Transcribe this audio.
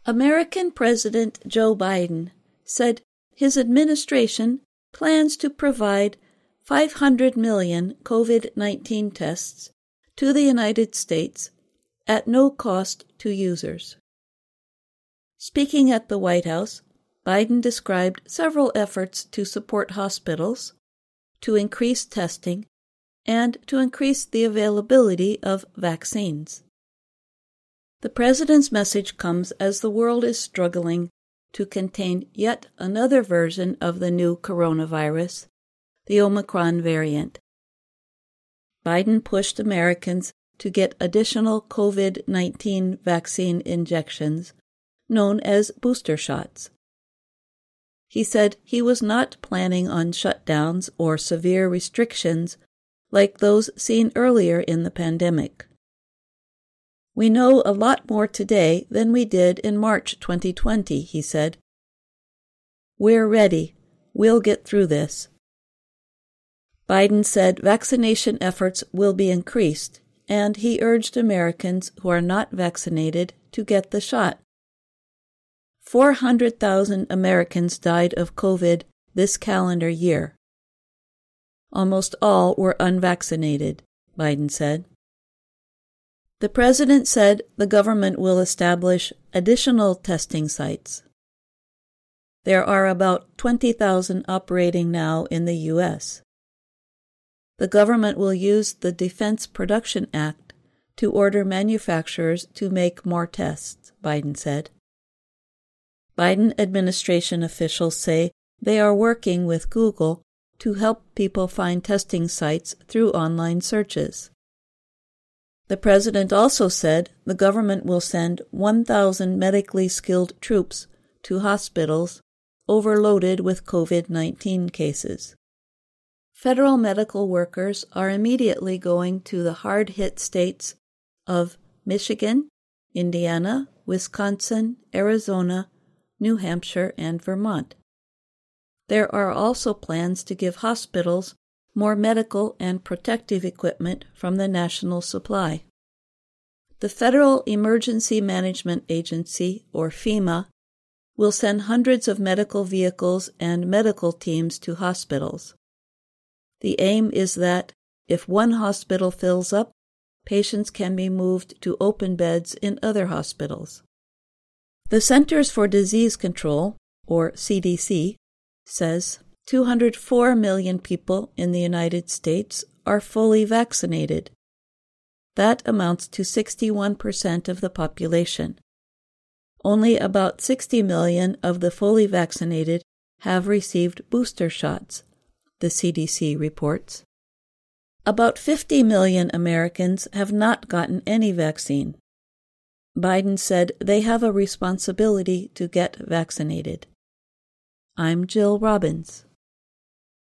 American President Joe Biden said his administration plans to provide 500 million COVID-19 tests to the United States at no cost to users. Speaking at the White House, Biden described several efforts to support hospitals, to increase testing, and to increase the availability of vaccines. The president's message comes as the world is struggling to contain yet another version of the new coronavirus, the Omicron variant. Biden pushed Americans to get additional COVID-19 vaccine injections, known as booster shots. He said he was not planning on shutdowns or severe restrictions like those seen earlier in the pandemic. We know a lot more today than we did in March 2020, he said. We're ready. We'll get through this. Biden said vaccination efforts will be increased, and he urged Americans who are not vaccinated to get the shot. 400,000 Americans died of COVID this calendar year. Almost all were unvaccinated, Biden said. The president said the government will establish additional testing sites. There are about 20,000 operating now in the U.S. The government will use the Defense Production Act to order manufacturers to make more tests, Biden said. Biden administration officials say they are working with Google to help people find testing sites through online searches. The president also said the government will send 1,000 medically skilled troops to hospitals overloaded with COVID-19 cases. Federal medical workers are immediately going to the hard-hit states of Michigan, Indiana, Wisconsin, Arizona, New Hampshire, and Vermont. There are also plans to give hospitals more medical and protective equipment from the national supply. The Federal Emergency Management Agency, or FEMA, will send hundreds of medical vehicles and medical teams to hospitals. The aim is that, if one hospital fills up, patients can be moved to open beds in other hospitals. The Centers for Disease Control, or CDC, says 204 million people in the United States are fully vaccinated. That amounts to 61% of the population. Only about 60 million of the fully vaccinated have received booster shots, the CDC reports. About 50 million Americans have not gotten any vaccine. Biden said they have a responsibility to get vaccinated. I'm Jill Robbins.